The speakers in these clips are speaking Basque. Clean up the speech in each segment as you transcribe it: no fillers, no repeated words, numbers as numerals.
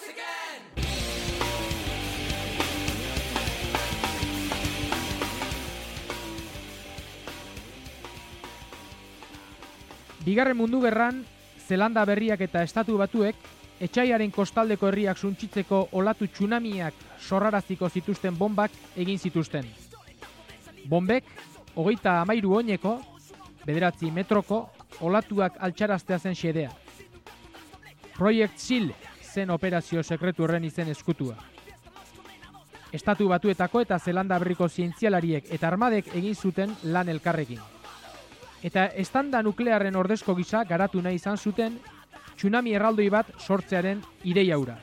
Bigarren Mundu Gerran, Zelanda Berriak eta Estatu Batuek etsaiaren kostaldeko herriak suntsitzeko olatu tsunamiak sorraraziko zituzten bombak egin zituzten. Bombek, 33 oineko, 9 metroko, olatuak altxaraztea zen xedea. Project Seal zen operazio sekretu horren izen eskutua. Estatu Batuetako eta Zelanda Berriko zientzialariek eta armadek egin zuten lan elkarrekin. Eta estanda nuklearren ordezko gisa garatu nahi izan zuten tsunami erraldoi bat sortzearen ideia hura.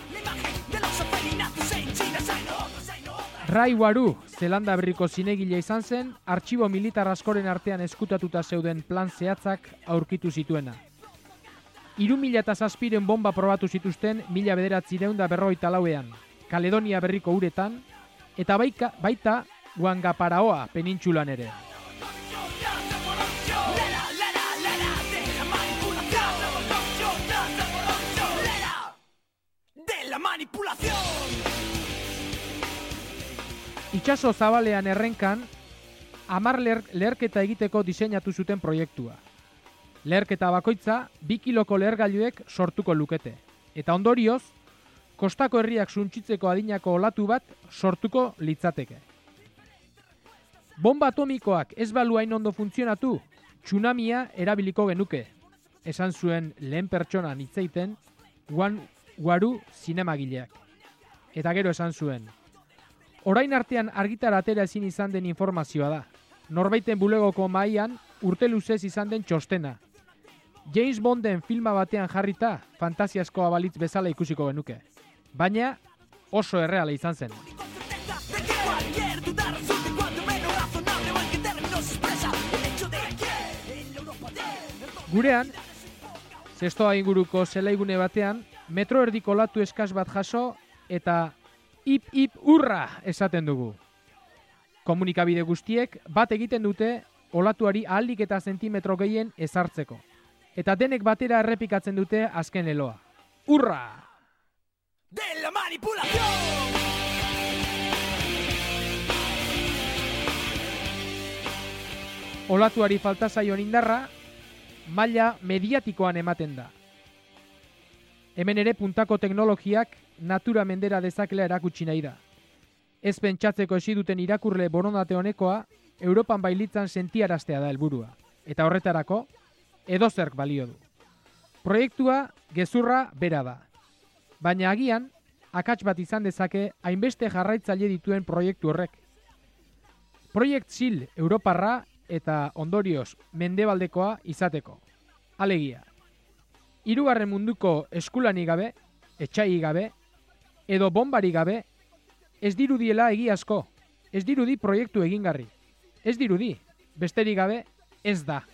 Rai Waru, Zelanda Berriko zinegile izan zen, artxibo militar askoren artean eskutatuta zeuden plan zehatzak aurkitu zituena. 3.007 bomba probatu zituzten 1954ean, Kaledonia Berriko uretan, eta baita Wangaparaoa penintsulan ere. Itxaso zabalean errenkan, 10 leherketa egiteko diseinatu zuten proiektua. Leherketa bakoitza 2 kiloko lehergailuek sortuko lukete. Eta ondorioz, kostako herriak suntsitzeko adinako olatu bat sortuko litzateke. Bomba atomikoak ez balu hain ondo funtzionatu, tsunamia erabiliko genuke, esan zuen lehen pertsonan hitz egiten Waru zinemagileak. Eta gero esan zuen, orain artean argitara atera ezin izan den informazioa da. Norbaiten bulegoko mahaian urte luzez izan den txostena. James Bonden filma batean jarrita fantasiaskoa balitz bezala ikusiko genuke. Baina oso erreala izan zen. Gurean, Zestoa inguruko zelaigune batean, metro erdiko olatu eskas bat jaso eta ip urra esaten dugu. Komunikabide guztiek bat egiten dute olatuari ahalik eta zentimetro gehien ezartzeko. Eta denek batera errepikatzen dute azken leloa. Urra! De la manipulación! Olatuari falta zaion indarra, maila mediatikoan ematen da. Hemen ere puntako teknologiak natura mendera dezakela erakutsi nahi da. Ez pentsatzeko esi duten irakurle borondate honekoa, Europan bailitzan sentiaraztea da helburua. Eta horretarako, edozerk balio du. Proiektua gezurra bera da. Baina agian, akats bat izan dezake hainbeste jarraitzaile dituen proiektu horrek. Project Seal Europarra eta ondorioz mendebaldekoa izateko. Alegia, 3. munduko eskulanik gabe, etxai gabe, edo bombari gabe, ez dirudiela egiazko, ez dirudi proiektu egingarri. Ez dirudi, besterik gabe, ez da.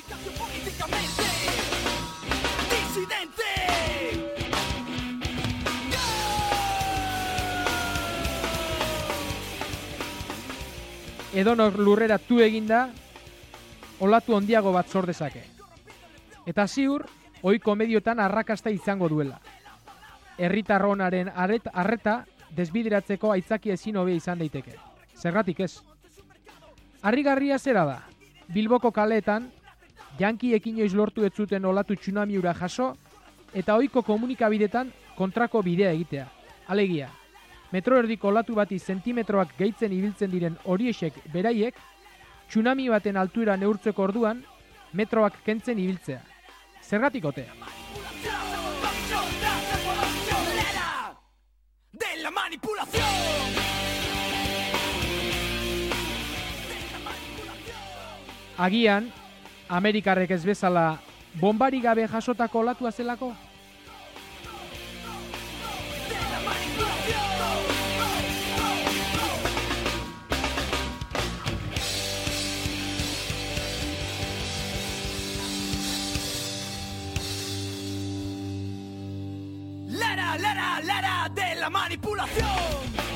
Edonor lurrera tu eginda, olatu handiago bat sor dezake. Eta ziur, ohiko mediotan arrakasta izango duela. Herritarronaren arreta desbideratzeko aitzaki ezin hobe izan daiteke. Zergatik ez. Harrigarria zera da, Bilboko kaleetan, jankiek inoiz lortu ez zuten olatu tsunami hura jaso, eta ohiko komunikabidetan kontrako bidea egitea. Alegia, metro erdiko olatu bati zentimetroak gehitzen ibiltzen diren horiexek beraiek, tsunami baten altuera neurtzeko orduan, metroak kentzen ibiltzea. Zergatik otea. Agian, Amerikarrek ez bezala bombari gabe jasotako olatua zelako? La de la manipulación.